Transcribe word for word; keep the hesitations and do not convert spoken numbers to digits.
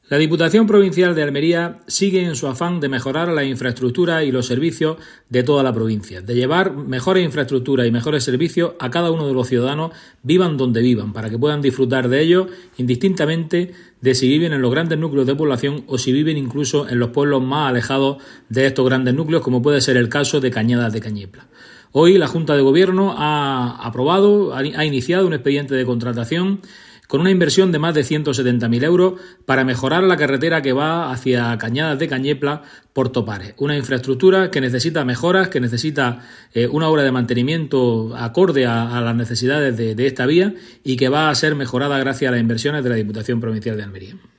La Diputación Provincial de Almería sigue en su afán de mejorar la infraestructura y los servicios de toda la provincia, de llevar mejores infraestructuras y mejores servicios a cada uno de los ciudadanos, vivan donde vivan, para que puedan disfrutar de ellos indistintamente de si viven en los grandes núcleos de población o si viven incluso en los pueblos más alejados de estos grandes núcleos, como puede ser el caso de Cañadas de Cañiepla. Hoy la Junta de Gobierno ha aprobado, ha iniciado un expediente de contratación con una inversión de más de ciento setenta mil euros para mejorar la carretera que va hacia Cañadas de Cañiepla por Topares. Una infraestructura que necesita mejoras, que necesita eh, una obra de mantenimiento acorde a, a las necesidades de, de esta vía y que va a ser mejorada gracias a las inversiones de la Diputación Provincial de Almería.